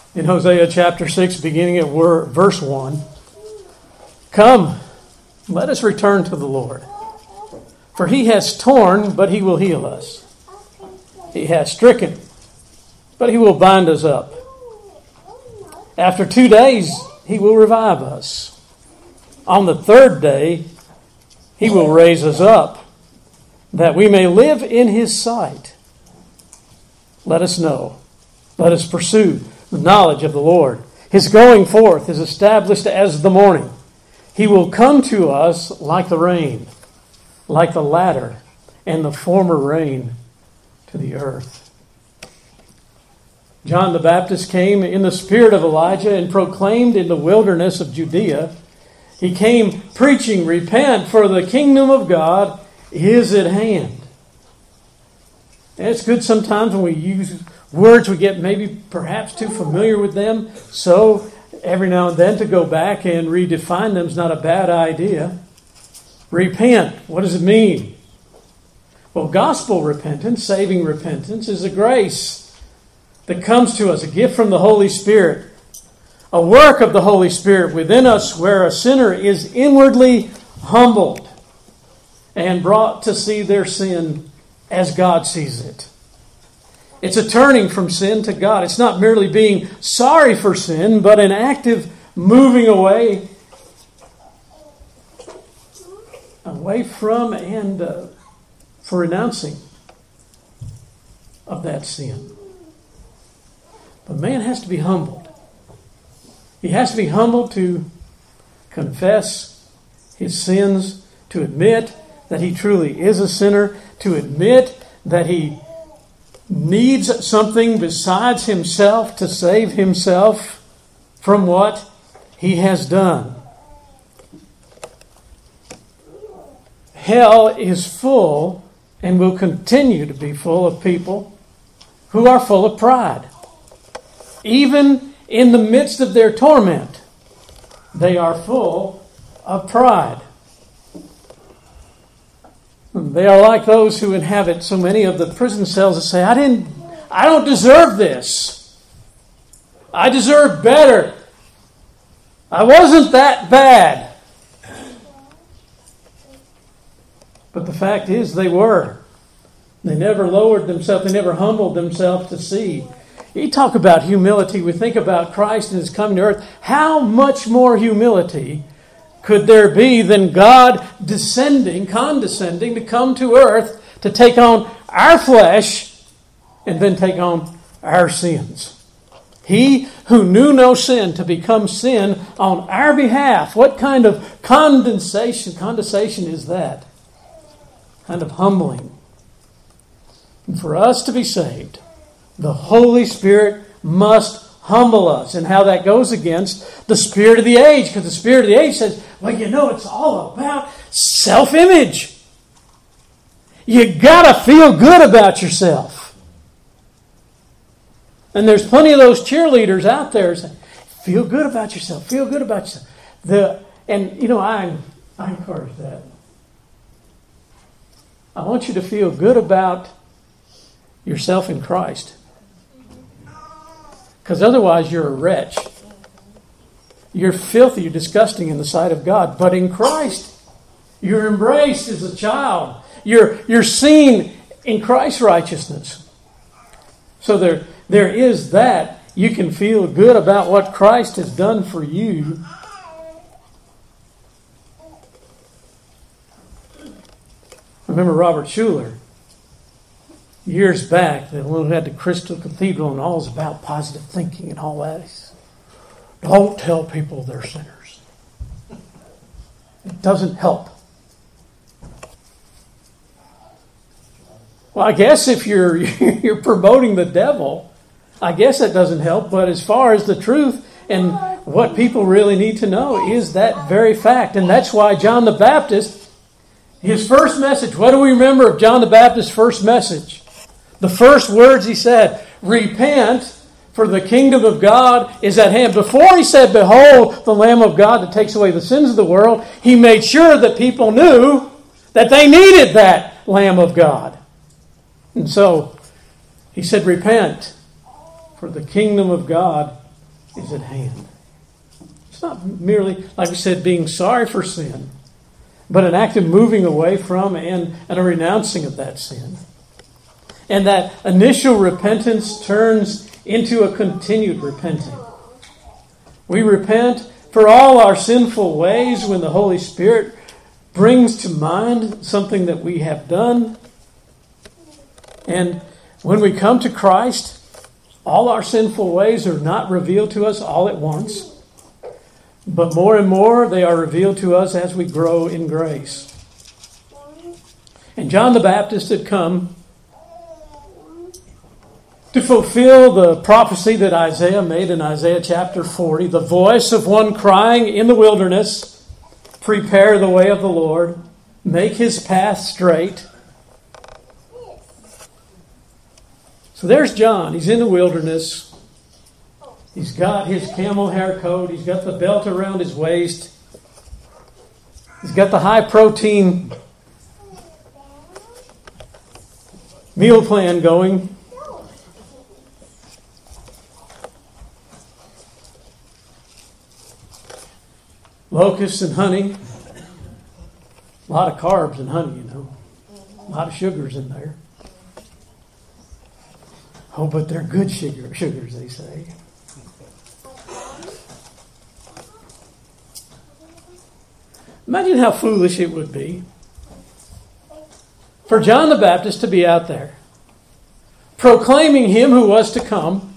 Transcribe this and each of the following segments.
in Hosea chapter 6, beginning at verse 1. Come, let us return to the Lord. For he has torn, but he will heal us. He has stricken, but he will bind us up. After 2 days, he will revive us. On the third day, he will raise us up, that we may live in his sight. Let us know. Let us pursue the knowledge of the Lord. His going forth is established as the morning. He will come to us like the rain, like the latter and the former rain to the earth. John the Baptist came in the spirit of Elijah and proclaimed in the wilderness of Judea. He came preaching, repent, for the kingdom of God is at hand. And it's good sometimes when we use words we get maybe perhaps too familiar with them. So every now and then to go back and redefine them is not a bad idea. Repent. What does it mean? Well, gospel repentance, saving repentance, is a grace that comes to us, a gift from the Holy Spirit, a work of the Holy Spirit within us where a sinner is inwardly humbled and brought to see their sin as God sees it. It's a turning from sin to God. It's not merely being sorry for sin, but an active moving away from and for renouncing of that sin. But man has to be humbled. He has to be humbled to confess his sins, to admit that he truly is a sinner, to admit that he needs something besides himself to save himself from what he has done. Hell is full and will continue to be full of people who are full of pride. Even in the midst of their torment, they are full of pride. They are like those who inhabit so many of the prison cells that say, I don't deserve this. I deserve better. I wasn't that bad. But the fact is they were. They never lowered themselves. They never humbled themselves to see. You talk about humility. We think about Christ and his coming to earth. How much more humility could there be than God condescending to come to earth to take on our flesh and then take on our sins? He who knew no sin to become sin on our behalf. What kind of condescension is that? Kind of humbling. And for us to be saved, the Holy Spirit must humble us. And how that goes against the spirit of the age. Because the spirit of the age says, well, it's all about self-image. You got to feel good about yourself. And there's plenty of those cheerleaders out there saying, feel good about yourself. Feel good about yourself. I encourage that. I want you to feel good about yourself in Christ. Because otherwise you're a wretch. You're filthy, you're disgusting in the sight of God. But in Christ, you're embraced as a child. You're seen in Christ's righteousness. So there is that. You can feel good about what Christ has done for you. Remember Robert Schuller, years back, the one who had the Crystal Cathedral and all was about positive thinking and all that. He said, don't tell people they're sinners. It doesn't help. Well, I guess if you're promoting the devil, I guess that doesn't help. But as far as the truth and what people really need to know is that very fact. And that's why John the Baptist, his first message, what do we remember of John the Baptist's first message? The first words he said, repent, for the kingdom of God is at hand. Before he said, behold, the Lamb of God that takes away the sins of the world, he made sure that people knew that they needed that Lamb of God. And so he said, repent, for the kingdom of God is at hand. It's not merely, like we said, being sorry for sin, but an act of moving away from and a renouncing of that sin. And that initial repentance turns into a continued repenting. We repent for all our sinful ways when the Holy Spirit brings to mind something that we have done. And when we come to Christ, all our sinful ways are not revealed to us all at once, but more and more they are revealed to us as we grow in grace. And John the Baptist had come to fulfill the prophecy that Isaiah made in Isaiah chapter 40, the voice of one crying in the wilderness, prepare the way of the Lord, make his path straight. So there's John. He's in the wilderness. He's got his camel hair coat. He's got the belt around his waist. He's got the high protein meal plan going. Locusts and honey. A lot of carbs and honey, A lot of sugars in there. Oh, but they're good sugars, they say. Imagine how foolish it would be for John the Baptist to be out there proclaiming him who was to come,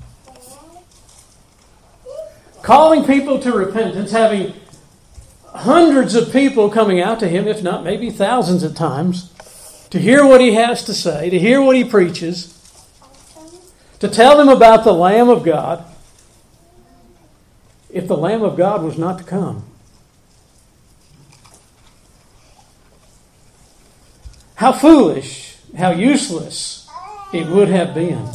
calling people to repentance, having hundreds of people coming out to him, if not maybe thousands at times, to hear what he has to say, to hear what he preaches, to tell them about the Lamb of God, if the Lamb of God was not to come. How foolish, how useless it would have been.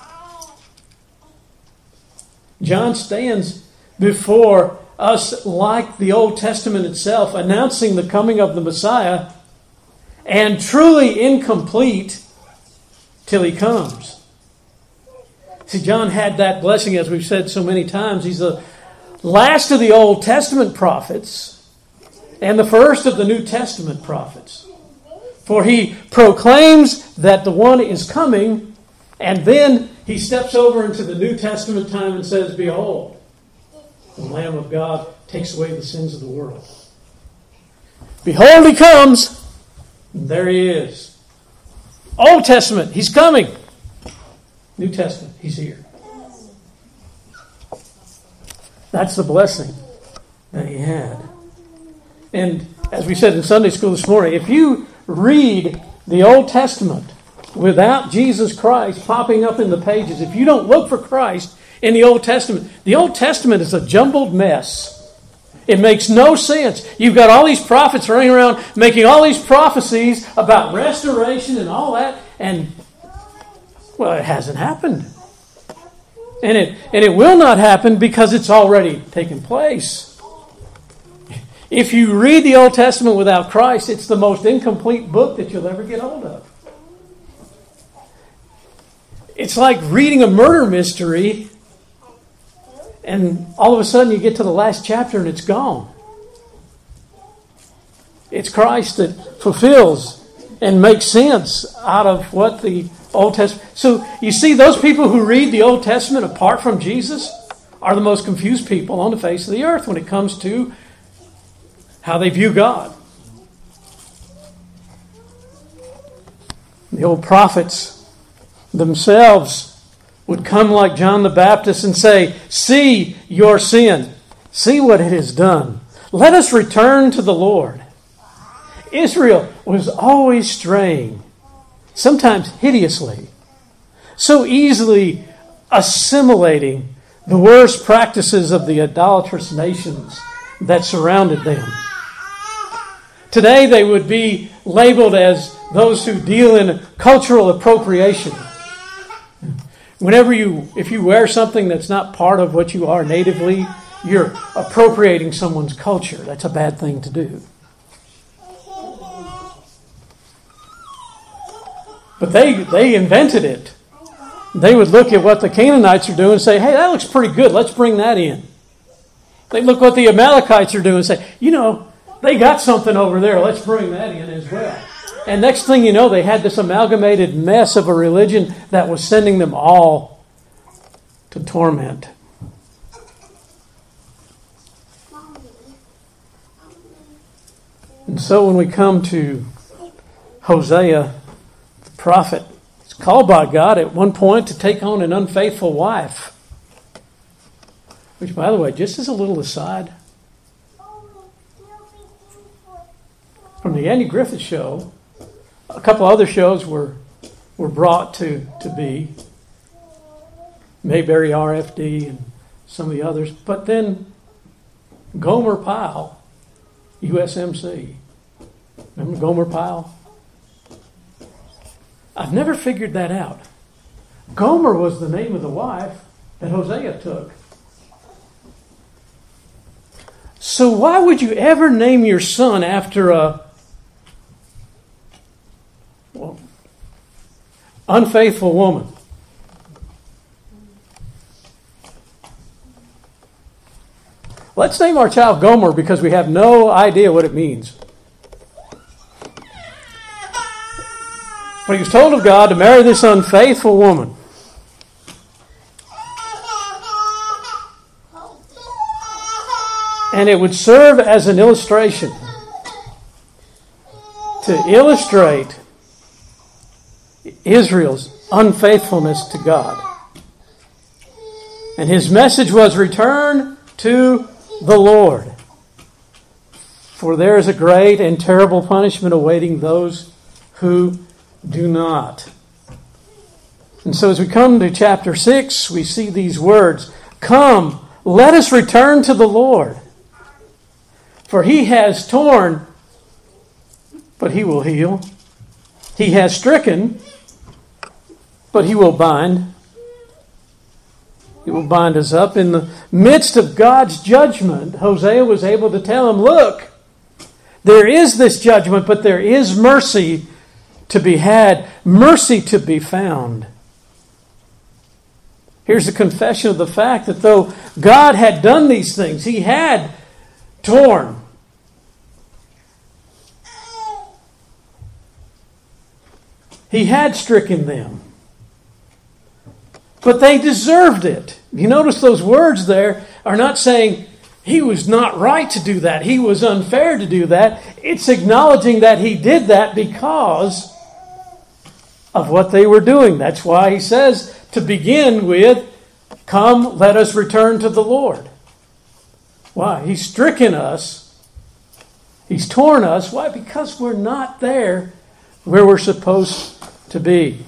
John stands before us like the Old Testament itself, announcing the coming of the Messiah, and truly incomplete till he comes. See, John had that blessing, as we've said so many times. He's the last of the Old Testament prophets and the first of the New Testament prophets. For he proclaims that the one is coming, and then he steps over into the New Testament time and says, behold, the Lamb of God takes away the sins of the world. Behold, he comes. And there he is. Old Testament, he's coming. New Testament, he's here. That's the blessing that he had. And as we said in Sunday school this morning, if you read the Old Testament without Jesus Christ popping up in the pages, if you don't look for Christ in the Old Testament is a jumbled mess. It makes no sense. You've got all these prophets running around making all these prophecies about restoration and all that, and well, it hasn't happened. And it will not happen because it's already taken place. If you read the Old Testament without Christ, it's the most incomplete book that you'll ever get hold of. It's like reading a murder mystery, and all of a sudden you get to the last chapter and it's gone. It's Christ that fulfills and makes sense out of what the Old Testament... So you see, those people who read the Old Testament apart from Jesus are the most confused people on the face of the earth when it comes to how they view God. The old prophets themselves would come like John the Baptist and say, see your sin. See what it has done. Let us return to the Lord. Israel was always straying, sometimes hideously, so easily assimilating the worst practices of the idolatrous nations that surrounded them. Today they would be labeled as those who deal in cultural appropriation. If you wear something that's not part of what you are natively, you're appropriating someone's culture. That's a bad thing to do. But they invented it. They would look at what the Canaanites are doing and say, hey, that looks pretty good. Let's bring that in. They look what the Amalekites are doing and say, they got something over there. Let's bring that in as well. And next thing you know, they had this amalgamated mess of a religion that was sending them all to torment. And so when we come to Hosea, the prophet, is called by God at one point to take on an unfaithful wife. Which, by the way, just as a little aside, from the Andy Griffith Show, a couple other shows were brought to be. Mayberry RFD and some of the others. But then Gomer Pyle, USMC. Remember Gomer Pyle? I've never figured that out. Gomer was the name of the wife that Hosea took. So why would you ever name your son after a unfaithful woman? Let's name our child Gomer because we have no idea what it means. But he was told of God to marry this unfaithful woman. And it would serve as an illustration to illustrate Israel's unfaithfulness to God. And his message was, return to the Lord, for there is a great and terrible punishment awaiting those who do not. And so as we come to chapter 6, we see these words, come, let us return to the Lord, for he has torn, but he will heal. He has stricken, but he will bind. He will bind us up. In the midst of God's judgment, Hosea was able to tell him, look, there is this judgment, but there is mercy to be had, mercy to be found. Here's a confession of the fact that though God had done these things, he had torn, he had stricken them, but they deserved it. You notice those words there are not saying he was not right to do that, he was unfair to do that. It's acknowledging that he did that because of what they were doing. That's why he says to begin with, come, let us return to the Lord. Why? He's stricken us. He's torn us. Why? Because we're not there where we're supposed to be.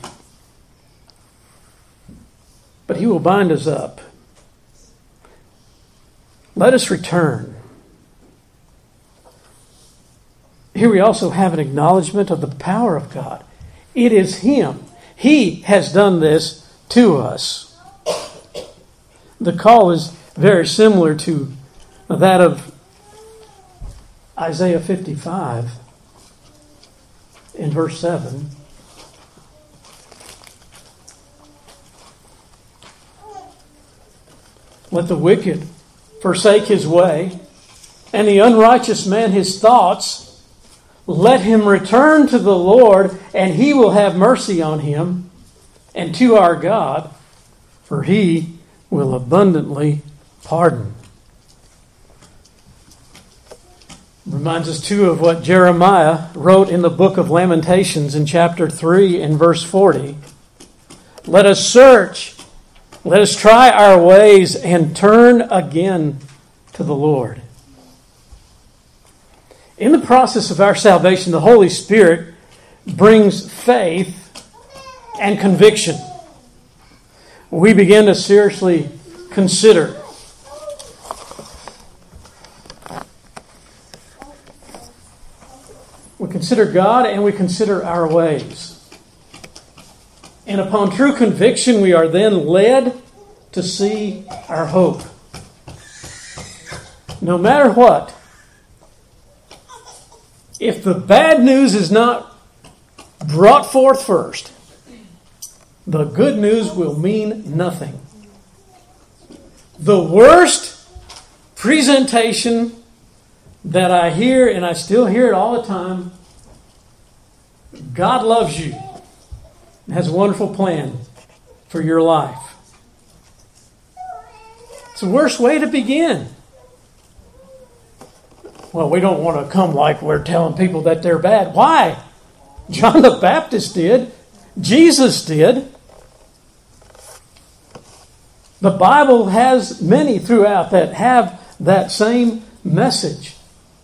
But he will bind us up. Let us return. Here we also have an acknowledgement of the power of God. It is him. He has done this to us. The call is very similar to that of Isaiah 55 in verse 7. Let the wicked forsake his way, and the unrighteous man his thoughts. Let him return to the Lord, and he will have mercy on him, and to our God, for he will abundantly pardon. Reminds us too of what Jeremiah wrote in the book of Lamentations in chapter 3 and verse 40. Let us search, let us try our ways and turn again to the Lord. In the process of our salvation, the Holy Spirit brings faith and conviction. We begin to seriously consider we consider God and we consider our ways. And upon true conviction, we are then led to see our hope. No matter what, if the bad news is not brought forth first, the good news will mean nothing. The worst presentation that I hear, and I still hear it all the time, God loves you and has a wonderful plan for your life. It's the worst way to begin. Well, we don't want to come like we're telling people that they're bad. Why? John the Baptist did. Jesus did. The Bible has many throughout that have that same message.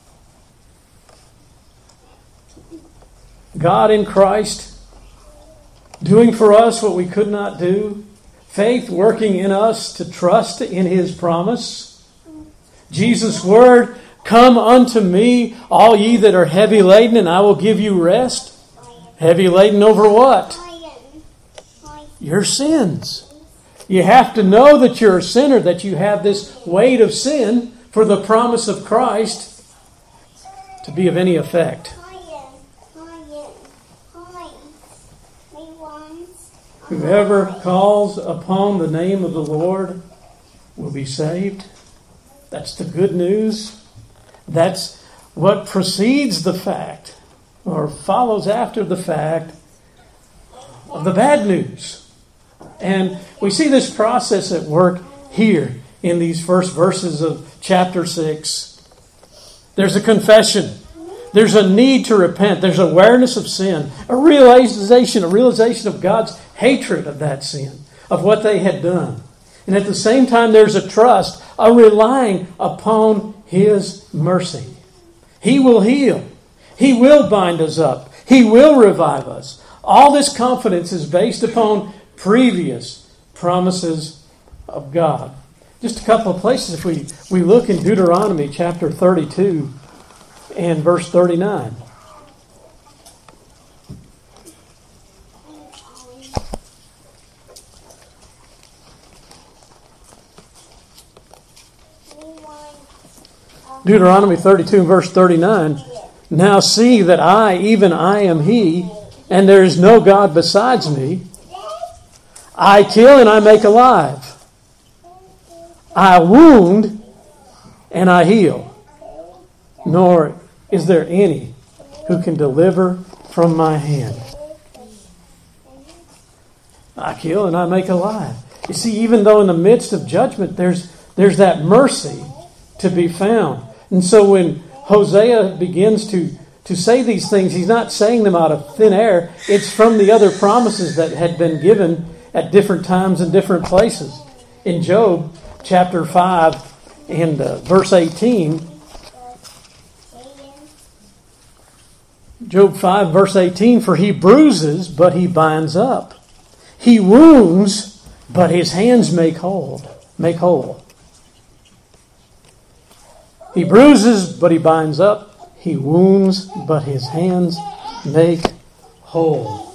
God in Christ doing for us what we could not do. Faith working in us to trust in His promise. Jesus' word, come unto me, all ye that are heavy laden, and I will give you rest. Heavy laden over what? Your sins. You have to know that you're a sinner, that you have this weight of sin for the promise of Christ to be of any effect. Whoever calls upon the name of the Lord will be saved. That's the good news. That's what precedes the fact, or follows after the fact, of the bad news. And we see this process at work here in these first verses of chapter 6. There's a confession. There's a need to repent. There's awareness of sin. A realization of God's hatred of that sin, of what they had done. And at the same time, there's a trust, a relying upon His mercy. He will heal. He will bind us up. He will revive us. All this confidence is based upon previous promises of God. Just a couple of places, if we look in Deuteronomy chapter 32 and verse 39. Deuteronomy 32 and verse 39. Now see that I, even I am He, and there is no God besides me. I kill and I make alive. I wound and I heal. Nor is there any who can deliver from my hand. I kill and I make alive. You see, even though in the midst of judgment, there's that mercy to be found. And so when Hosea begins to say these things, he's not saying them out of thin air. It's from the other promises that had been given at different times and different places. In Job chapter 5 and verse 18, Job 5 verse 18, for He bruises, but He binds up. He wounds, but His hands make whole. He bruises, but He binds up. He wounds, but His hands make whole.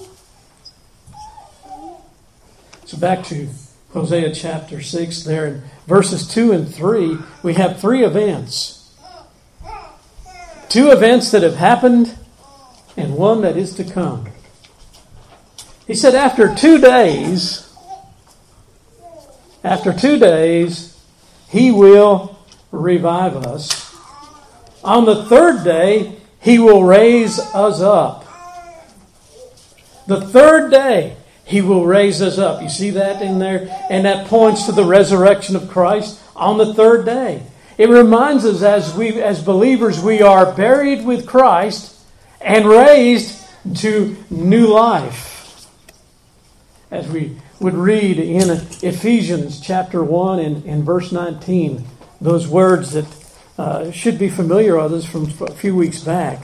So back to Hosea chapter 6 there in verses 2 and 3, we have three events. Two events that have happened and one that is to come. He said after 2 days, He will revive us. On the third day, He will raise us up. The third day, He will raise us up. You see that in there? And that points to the resurrection of Christ on the third day. It reminds us as believers, we are buried with Christ and raised to new life. As we would read in Ephesians chapter 1 and verse 19, those words that should be familiar with us from a few weeks back.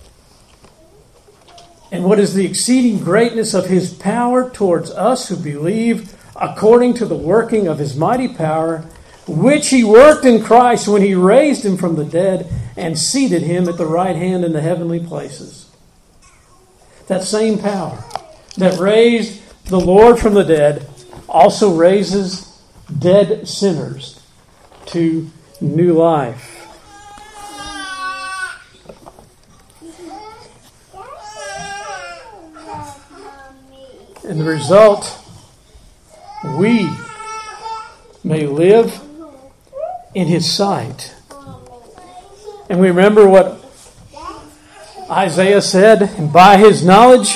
And what is the exceeding greatness of His power towards us who believe, according to the working of His mighty power, which He worked in Christ when He raised Him from the dead and seated Him at the right hand in the heavenly places. That same power that raised the Lord from the dead also raises dead sinners to new life. And the result we may live in His sight. And we remember what Isaiah said, and by His knowledge,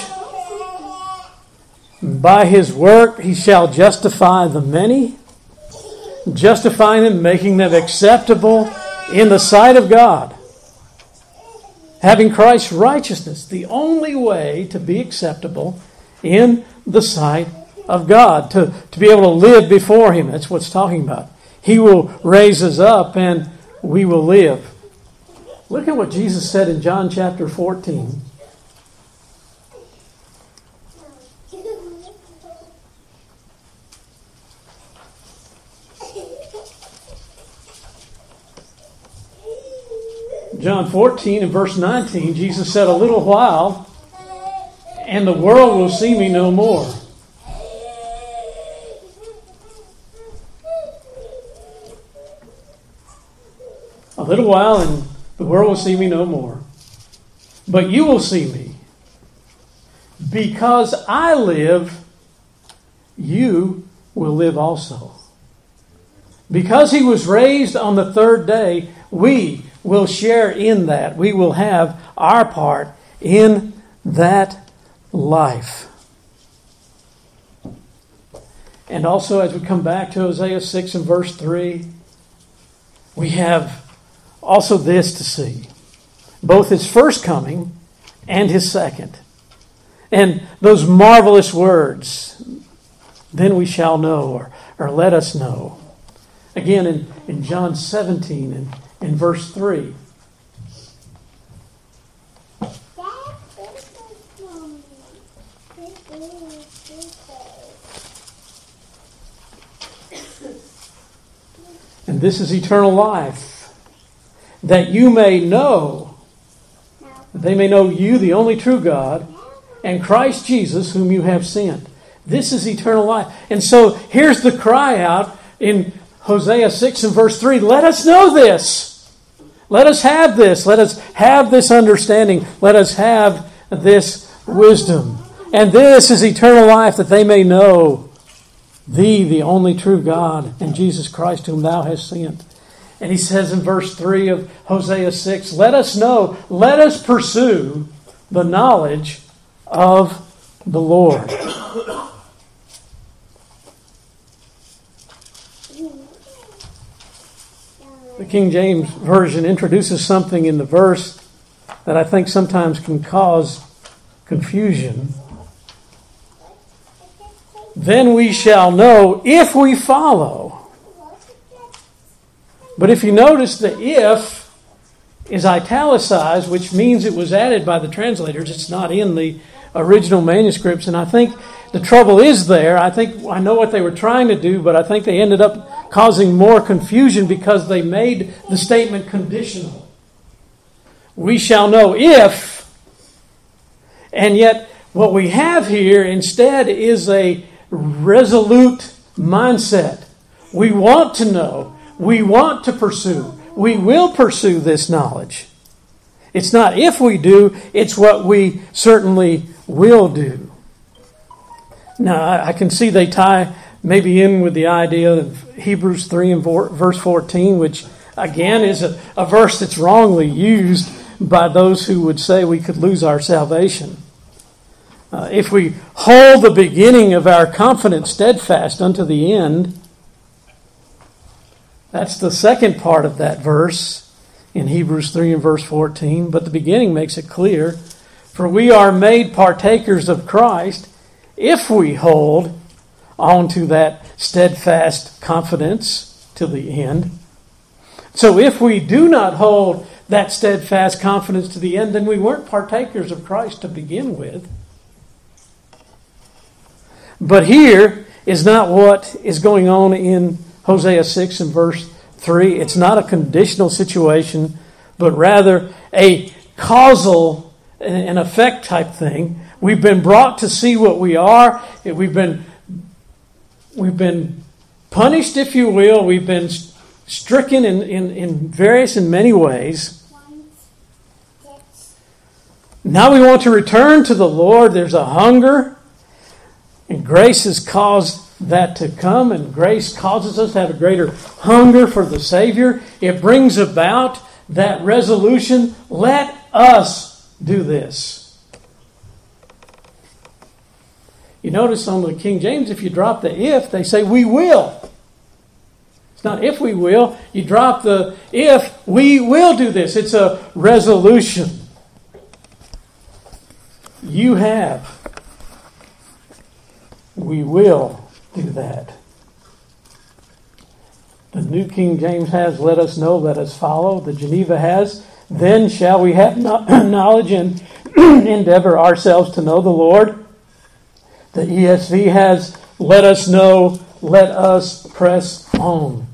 by His work, He shall justify the many, justifying them, making them acceptable in the sight of God. Having Christ's righteousness, the only way to be acceptable in the sight of God, to be able to live before Him. That's what it's talking about. He will raise us up and we will live. Look at what Jesus said in John chapter 14. John 14 and verse 19, Jesus said, "A little while, and the world will see me no more. A little while, and the world will see me no more. But you will see me. Because I live, you will live also." Because He was raised on the third day, we will share in that. We will have our part in that life. And also, as we come back to Hosea 6 and verse 3, we have also this to see. Both His first coming and His second. And those marvelous words, "Then we shall know," or "let us know." Again, in John 17 and in verse 3. "And this is eternal life, that you may know," that they may know you, the only true God, and Christ Jesus, whom you have sent. This is eternal life. And so here's the cry out in Hosea 6 and verse 3. Let us know this. Let us have this. Let us have this understanding. Let us have this wisdom. And this is eternal life, that they may know Thee, the only true God, and Jesus Christ, whom Thou hast sent. And He says in verse 3 of Hosea 6, let us know, let us pursue the knowledge of the Lord. The King James Version introduces something in the verse that I think sometimes can cause confusion. Then we shall know if we follow. But if you notice, the "if" is italicized, which means it was added by the translators. It's not in the original manuscripts. And I think the trouble is there. I know what they were trying to do, but I think they ended up causing more confusion because they made the statement conditional. We shall know if, and yet what we have here instead is a resolute mindset. We want to know. We want to pursue. We will pursue this knowledge. It's not if we do, it's what we certainly will do. Now, I can see they tie maybe in with the idea of Hebrews 3 and verse 14, which again is a verse that's wrongly used by those who would say we could lose our salvation. If we hold the beginning of our confidence steadfast unto the end, that's the second part of that verse in Hebrews 3 and verse 14. But the beginning makes it clear, for we are made partakers of Christ if we hold on to that steadfast confidence till the end. So if we do not hold that steadfast confidence to the end, then we weren't partakers of Christ to begin with. But here is not what is going on in Hosea 6 and verse 3. It's not a conditional situation, but rather a causal and effect type thing. We've been brought to see what we are. We've been punished, if you will. We've been stricken in various and many ways. Now we want to return to the Lord. There's a hunger. And grace has caused that to come, and grace causes us to have a greater hunger for the Savior. It brings about that resolution, let us do this. You notice on the King James, if you drop the if, they say we will. It's not if we will. You drop the if, we will do this. It's a resolution. You have. We will do that. The New King James has, let us know, let us follow. The Geneva has, then shall we have knowledge and endeavor ourselves to know the Lord. The ESV has, let us know, let us press on.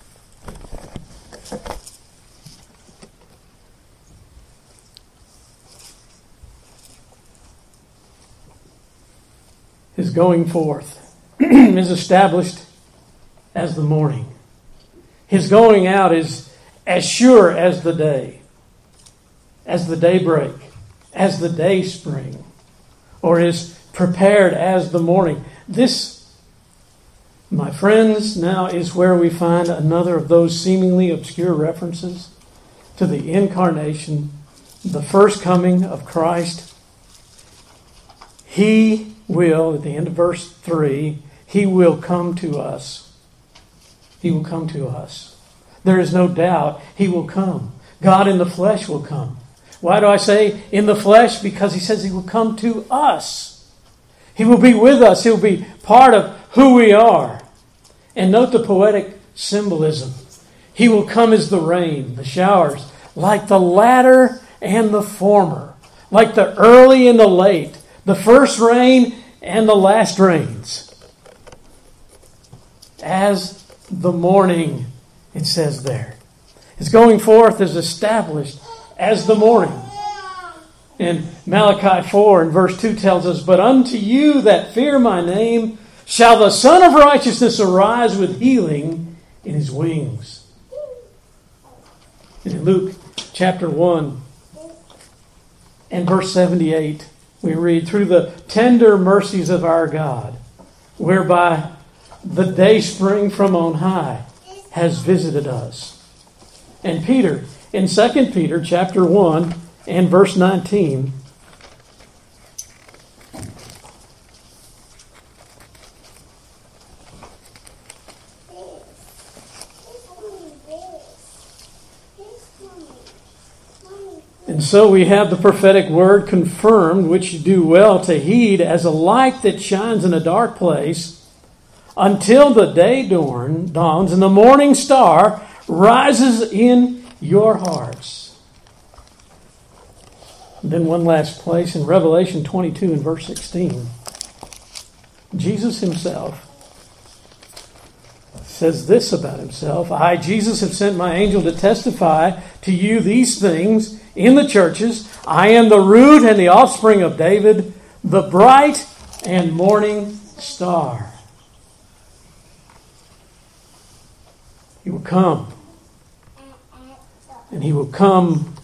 His going forth is established as the morning. His going out is as sure as the day, as the daybreak, as the day spring, or is prepared as the morning. This, my friends, now is where we find another of those seemingly obscure references to the incarnation, the first coming of Christ. He will, at the end of verse 3, He will come to us. He will come to us. There is no doubt He will come. God in the flesh will come. Why do I say in the flesh? Because He says He will come to us. He will be with us. He will be part of who we are. And note the poetic symbolism. He will come as the rain, the showers, like the latter and the former, like the early and the late, the first rain and the last rains. As the morning, it says there. His going forth is established as the morning. And Malachi 4 and verse 2 tells us, but unto you that fear my name shall the Son of Righteousness arise with healing in His wings. In Luke chapter 1 and verse 78, we read, through the tender mercies of our God, whereby the day spring from on high has visited us. And Peter, in 2 Peter chapter 1 and verse 19, and so we have the prophetic word confirmed, which you do well to heed, as a light that shines in a dark place until the day dawns and the morning star rises in your hearts. And then one last place in Revelation 22 and verse 16. Jesus Himself says this about Himself, I, Jesus, have sent my angel to testify to you these things in the churches. I am the root and the offspring of David, the bright and morning star. He will come. And He will come.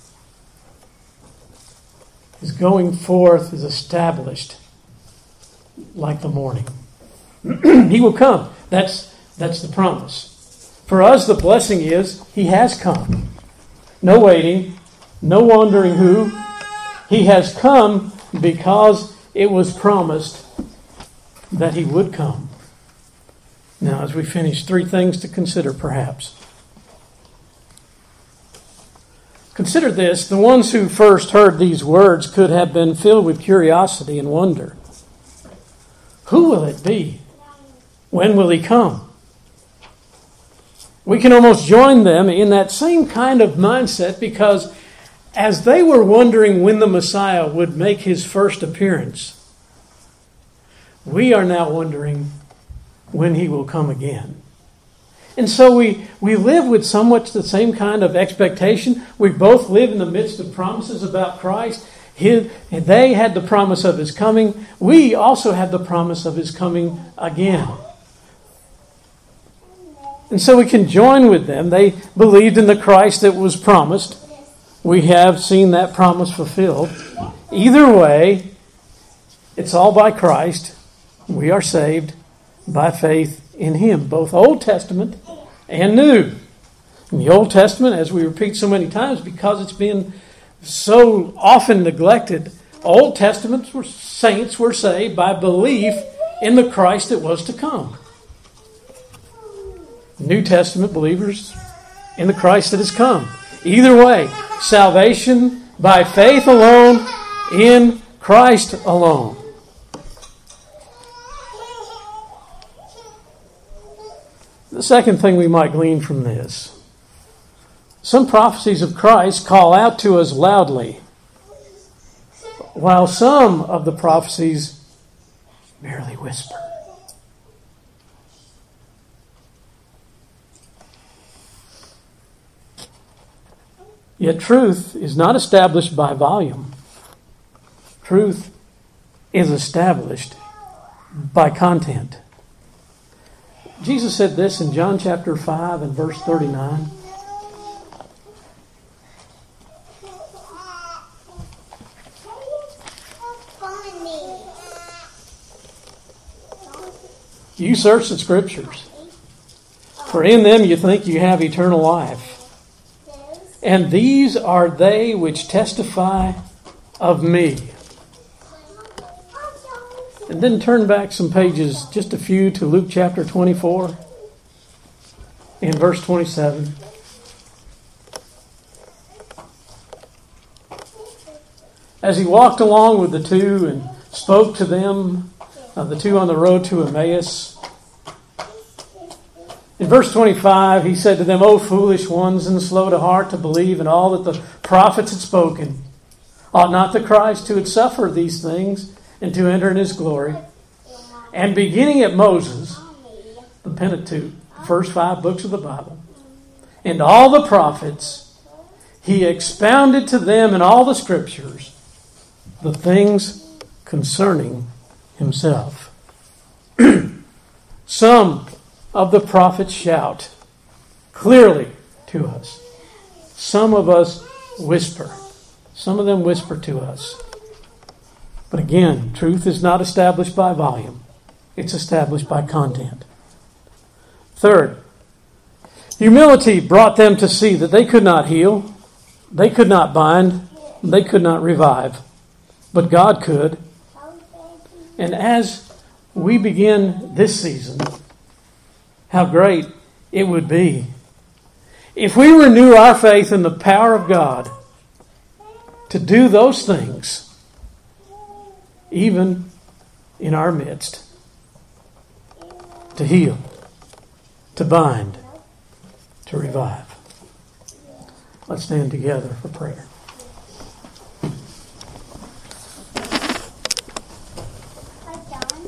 His going forth is established like the morning. He will come. That's the promise. For us, the blessing is He has come. No waiting, no wondering who. He has come because it was promised that He would come. Now, as we finish, 3 things to consider perhaps. Consider this. The ones who first heard these words could have been filled with curiosity and wonder. Who will it be? When will He come? We can almost join them in that same kind of mindset, because as they were wondering when the Messiah would make His first appearance, we are now wondering when He will come again. And so we live with somewhat the same kind of expectation. We both live in the midst of promises about Christ. They had the promise of His coming. We also have the promise of His coming again. And so we can join with them. They believed in the Christ that was promised. We have seen that promise fulfilled. Either way, it's all by Christ. We are saved. by faith in Him, both Old Testament and New. In the Old Testament, as we repeat so many times, because it's been so often neglected, Old Testament saints were saved by belief in the Christ that was to come. New Testament believers in the Christ that has come. Either way, salvation by faith alone, in Christ alone. The second thing we might glean from this: some prophecies of Christ call out to us loudly, while some of the prophecies merely whisper. Yet truth is not established by volume. Truth is established by content. Jesus said this in John chapter 5 and verse 39. You search the Scriptures, for in them you think you have eternal life. And these are they which testify of me. And then turn back some pages, just a few, to Luke chapter 24 and verse 27. As he walked along with the two and spoke to them, the two on the road to Emmaus, in verse 25, he said to them, O foolish ones, and slow to heart to believe in all that the prophets had spoken. Ought not the Christ who had suffered these things and to enter in His glory? And beginning at Moses, the Pentateuch, the first 5 books of the Bible, and all the prophets, he expounded to them in all the Scriptures the things concerning himself. Some of the prophets shout clearly to us. Some of us whisper. Some of them whisper to us. But again, truth is not established by volume. It's established by content. Third, humility brought them to see that they could not heal, they could not bind, they could not revive, but God could. And as we begin this season, how great it would be if we renew our faith in the power of God to do those things, even in our midst, to heal, to bind, to revive. Let's stand together for prayer.